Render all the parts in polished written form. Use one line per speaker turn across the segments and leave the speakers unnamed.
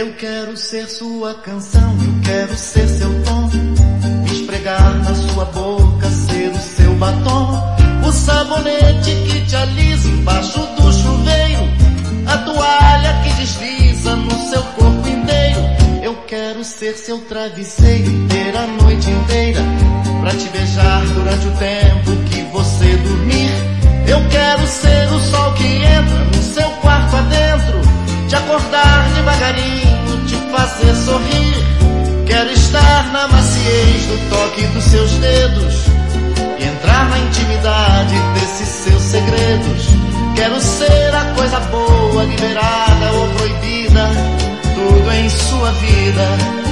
Eu quero ser sua canção, eu quero ser seu tom, me esfregar na sua boca, ser o seu batom, o sabonete que te alisa embaixo do chuveiro, a toalha que desliza no seu corpo inteiro. Eu quero ser seu travesseiro, ter a noite inteira pra te beijar durante o tempo que você dormir. Eu quero ser o sol que entra no seu quarto adentro, te acordar devagarinho, te fazer sorrir. Quero estar na maciez do toque dos seus dedos e entrar na intimidade desses seus segredos. Quero ser a coisa boa, liberada ou proibida, tudo em sua vida.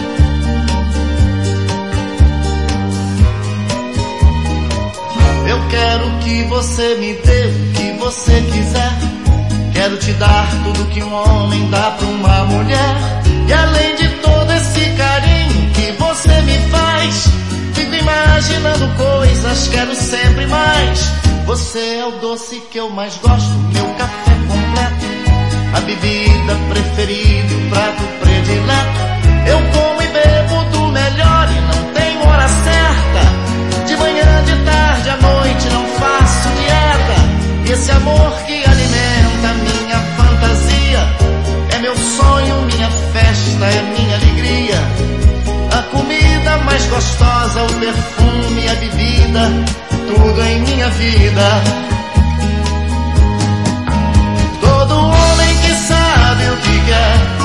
Eu quero que você me dê o que você quiser. Quero te dar tudo que um homem dá pra uma mulher. E além de todo esse carinho que você me faz, fico imaginando coisas, quero sempre mais. Você é o doce que eu mais gosto, meu café completo, a bebida preferida, o prato predileto. Eu como e bebo do melhor e não tenho hora certa. De manhã, de tarde, à noite não faço dieta. E esse amor que alimenta a minha fantasia é meu sonho, minha festa, é minha alegria. A comida mais gostosa, o perfume, a bebida, tudo em minha vida. Todo homem que sabe o que quer